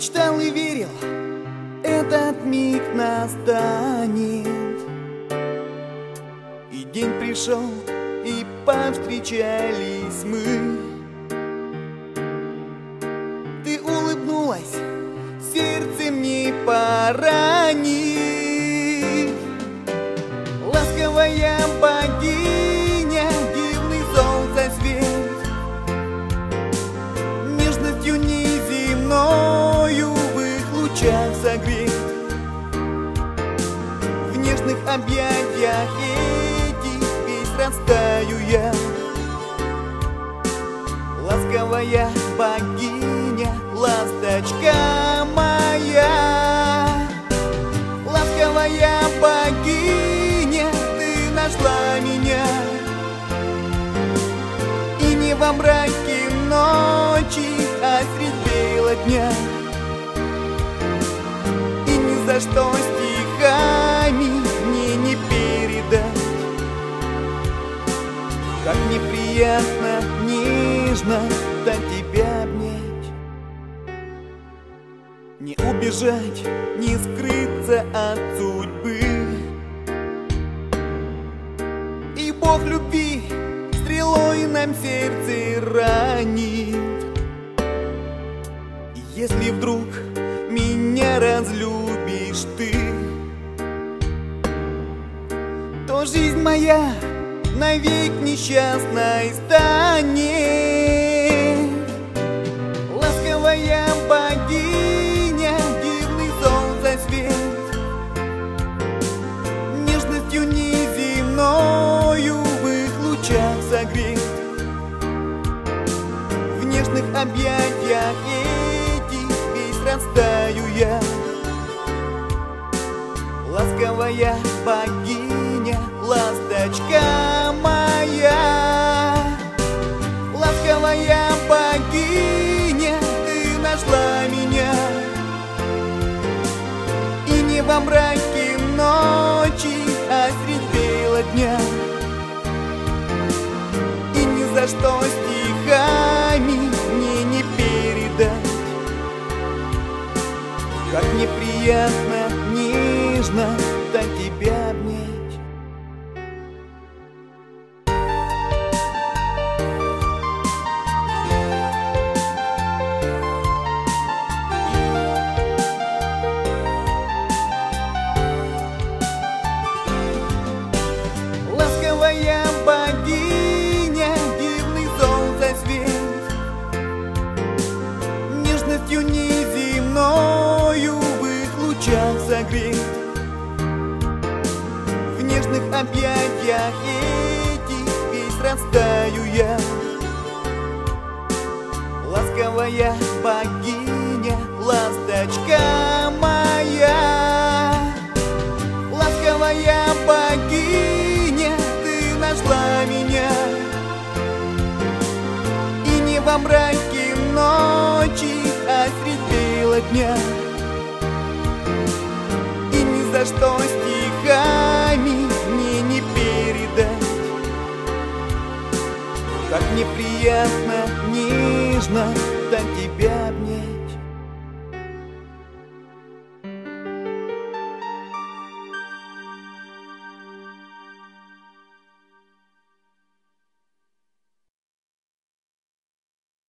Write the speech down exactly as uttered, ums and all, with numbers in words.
Мечтал и верил, этот миг настанет. И день пришел, и повстречались мы. Ты улыбнулась, сердце мне поранив. Ласковая богиня, дивный солнцесвет, нежностью неземною в их лучах согрет. В нежных объятиях этих весь растаю я. Ласковая богиня, ласточка моя. Ласковая богиня, ты нашла меня. И не во мраке ночи, а средь бела дня. И ни за что стихами мне не передать, как неприятно, нежно так тебя обнять. Не убежать, не скрыться от судьбы. И Бог любви стрелой нам сердце ранит. И если вдруг меня разлюбишь ты, то жизнь моя навек несчастной станет. Ласковая богиня, дивный солнцесвет, нежностью неземною в их лучах согрет. В нежных объятиях этих весь растаю я. Ласковая богиня, ласточка моя. Ласковая богиня, ты нашла меня. И не во мраке ночи, а средь бела дня. И ни за что стихами мне не передать, как неприятно, нежно так тебя обнять. Ласковая богиня, дивный солнцесвет, нежностью неземною в их лучах согрет. В нежных объятиях этих весь растаю я. Ласковая богиня, ласточка моя. Ласковая богиня, ты нашла меня. И не во мраке ночи, а средь бела дня. И ни за что стихами мне не передать, как неприятно, нежно так тебя обнять.